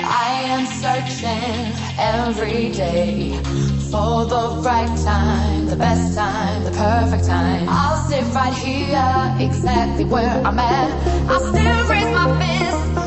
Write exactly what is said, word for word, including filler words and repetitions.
I am searching every day for the right time, the best time, the perfect time. I'll sit right here, exactly where I'm at. I'll still raise my fist